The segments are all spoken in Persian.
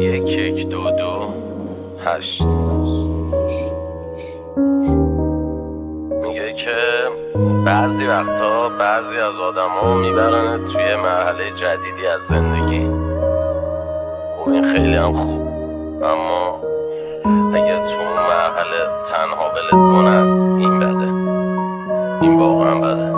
1-1-2-2-8 میگه که بعضی وقتا بعضی از آدم ها میبرن توی مرحله جدیدی از زندگی. خب این خیلی هم خوب، اما اگه تو اون مرحله تنها ولت کنن این بده، این واقعا بده.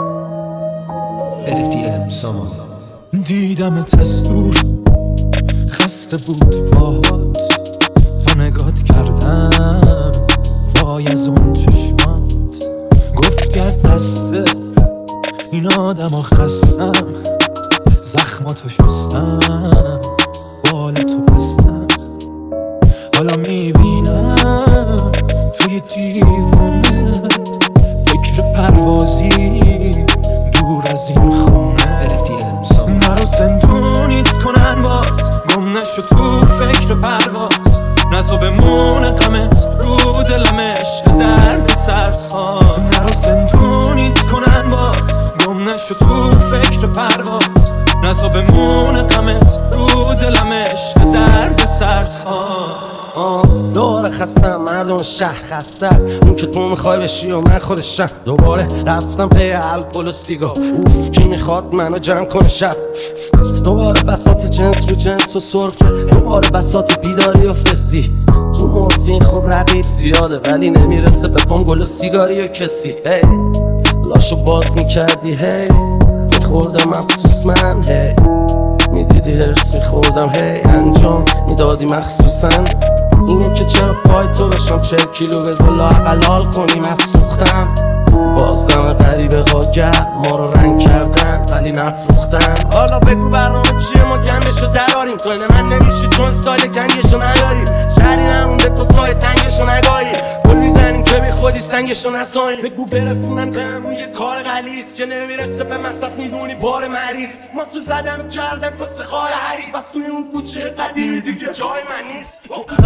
FDM سامان دیدمت از دور خسته بود باهات و نگات کردم وای از اون چشمات. گفتی از دسته این آدم ها خستم، زخماتو شستم، بالتو بستم. حالا میبینم توی دیوانه فکر پروازی دور از این خونه. نرو زندونیت کنن باز، گم نشو تو فکر پرواز، نزا بمونه غمت رو دلمش درد سرساز. نرو زندونیت کنن باز، گم نشو تو فکر پرواز، نزا بمونه غمت رو دلمش درد سرساز. دوباره خستم، مردم شهر خسته است، اون که تو میخوای بشی و من خودشم. دوباره رفتم پی الکل و سیگار، اوف کی میخواد منو جمع کنه شب. دوباره بساط جنس رو جنس و سرفه، دوباره بساط بیداری و فسی. تو مورفین خب رقیب زیاده ولی نمیرسه به پام گل و سیگاری و کسی. هی لاشو باز میکردی، هی میخوردم افسوس من، هی میدیدی هرس میخوردم، هی انجام میدادی مخصوصا. اینه که چرا پای تو بشم 40 کیلو بذار لااقل حال کنیم از سوختم. بازدم غریبه ها گرد ما رو رنگ کردن ولی نفروختن. حالا بگو برنامه چیه ما گندشو دراریم، تو اینه من نمیشی چون سایل گنگشو نداریم. شهری نمونده تو سایل تنگشو نگاریم، گل میزنیم که بی خودی سنگشو نساییم. بگو برسونن بهم یه کار غلیظ که نمیرسه به مقصد میدونی بار مریض. ما تو زدن کردن کسه خار حریص، بس توی اون کوچه قدیمی دیگه جای من نیست.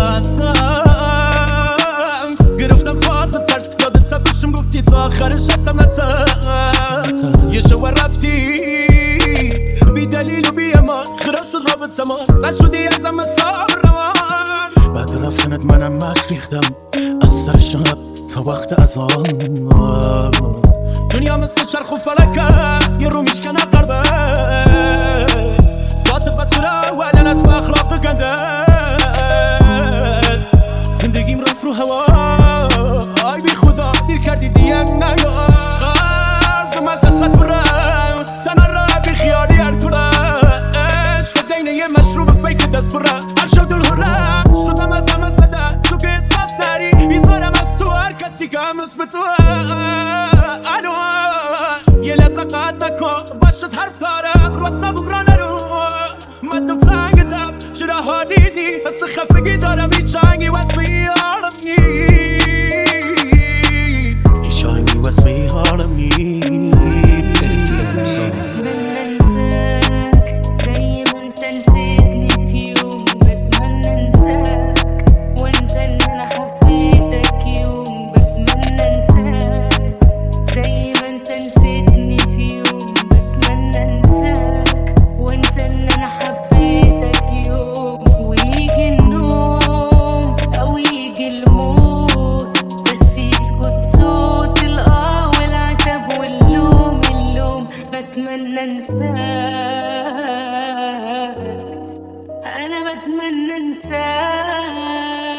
گرفتم فاز ترس داده سبشم گفتی تا آخرش هستم نتم. یه شو رفتی بی دلیل و بی امان، خراب شد رابطه ما نشدی ازم صبرم. بعد رفتنت منم مشک ریختم از سر شب تا وقت ازان. دنیا مثل چرخ و فلکه یه رو میشکنه قربه، ذات بطوره و علنت و اخلاق گنده. زندگیم رفت رو هوا، آی بی خدا دیر کردی دیم نیا. قلبم از حسرت برم تنها را بی خیالی هر طوله. عشق دینه یه مشروب فیک دست بره، هر شب دل هره شدم از همه زده. تو که احساس نری بیزارم از تو، هر کسی که هم اسم تو یه لحظه قد نکن باشد حرف دارم رو سبوم را نرو. مدم تنگ دم چرا حالی دی، حس خفگی دارم هیچ آنگی واسه یارم نی، هیچ آنگی واسه یارم نی. بتمنى انساك، انا بتمنى انساك.